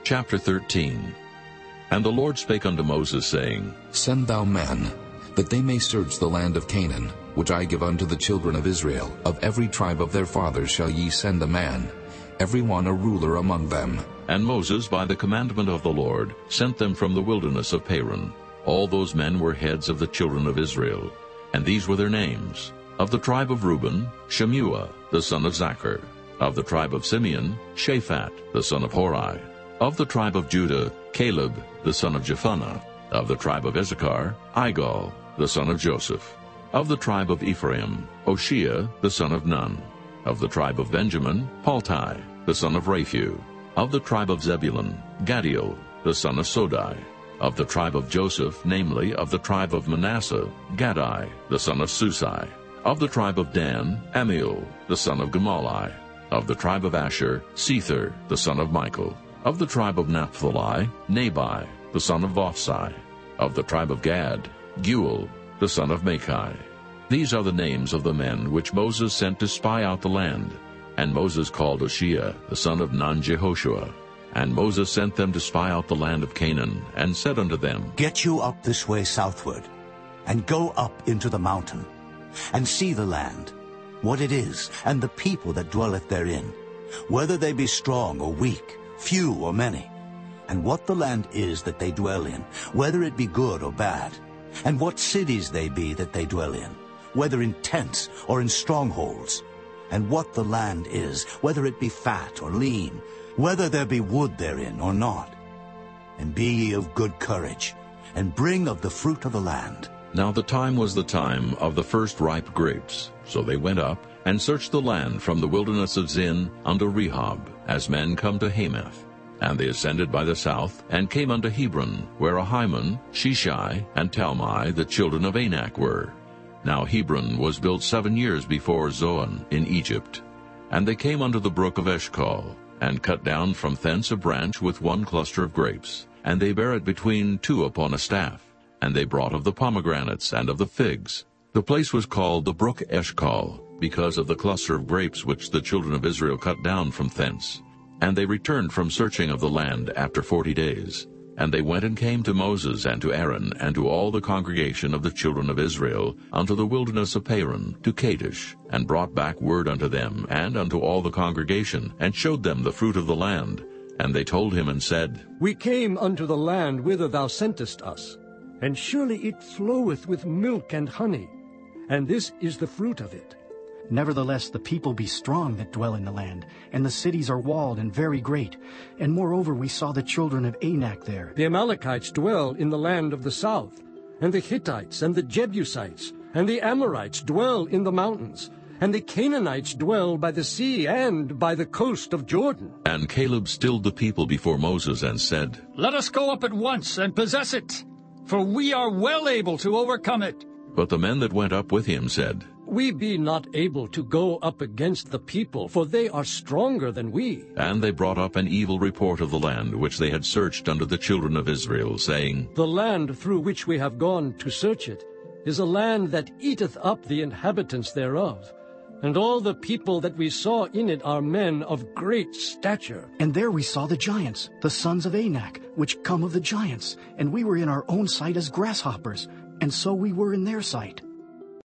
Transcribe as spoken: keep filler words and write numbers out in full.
Chapter thirteen. And the Lord spake unto Moses, saying, Send thou men, that they may search the land of Canaan, which I give unto the children of Israel. Of every tribe of their fathers shall ye send a man, every one a ruler among them. And Moses, by the commandment of the Lord, sent them from the wilderness of Paran. All those men were heads of the children of Israel, and these were their names. Of the tribe of Reuben, Shemuah, the son of Zachar. Of the tribe of Simeon, Shaphat, the son of Hori. Of the tribe of Judah, Caleb, the son of Jephunneh. Of the tribe of Issachar, Igal, the son of Joseph. Of the tribe of Ephraim, Oshea, the son of Nun. Of the tribe of Benjamin, Paltai, the son of Raphu. Of the tribe of Zebulun, Gaddiel, the son of Sodai. Of the tribe of Joseph, namely, of the tribe of Manasseh, Gaddai, the son of Susai. Of the tribe of Dan, Amiel, the son of Gemalli. Of the tribe of Asher, Sether, the son of Michael. Of the tribe of Naphtali, Nabai, the son of Vophsi. Of the tribe of Gad, Guel, the son of Machi. These are the names of the men which Moses sent to spy out the land. And Moses called Oshea, the son of Nun-Jehoshua. And Moses sent them to spy out the land of Canaan, and said unto them, Get you up this way southward, and go up into the mountain, and see the land, what it is, and the people that dwelleth therein, whether they be strong or weak, few or many, and what the land is that they dwell in, whether it be good or bad, and what cities they be that they dwell in, whether in tents or in strongholds, and what the land is, whether it be fat or lean, whether there be wood therein or not. And be ye of good courage, and bring of the fruit of the land. Now the time was the time of the first ripe grapes. So they went up, and searched the land from the wilderness of Zin unto Rehob, as men come to Hamath. And they ascended by the south, and came unto Hebron, where Ahiman, Sheshai, and Talmai, the children of Anak, were. Now Hebron was built seven years before Zoan in Egypt. And they came unto the brook of Eshcol, and cut down from thence a branch with one cluster of grapes, and they bare it between two upon a staff. And they brought of the pomegranates and of the figs. The place was called the brook Eshcol, because of the cluster of grapes which the children of Israel cut down from thence. And they returned from searching of the land after forty days. And they went and came to Moses and to Aaron and to all the congregation of the children of Israel unto the wilderness of Paran, to Kadesh, and brought back word unto them and unto all the congregation, and showed them the fruit of the land. And they told him and said, We came unto the land whither thou sentest us, and surely it floweth with milk and honey, and this is the fruit of it. Nevertheless the people be strong that dwell in the land, and the cities are walled and very great. And moreover we saw the children of Anak there. The Amalekites dwell in the land of the south, and the Hittites and the Jebusites, and the Amorites dwell in the mountains, and the Canaanites dwell by the sea and by the coast of Jordan. And Caleb stilled the people before Moses and said, Let us go up at once and possess it, for we are well able to overcome it. But the men that went up with him said, We be not able to go up against the people, for they are stronger than we. And they brought up an evil report of the land which they had searched unto the children of Israel, saying, The land through which we have gone to search it is a land that eateth up the inhabitants thereof. And all the people that we saw in it are men of great stature. And there we saw the giants, the sons of Anak, which come of the giants. And we were in our own sight as grasshoppers, and so we were in their sight.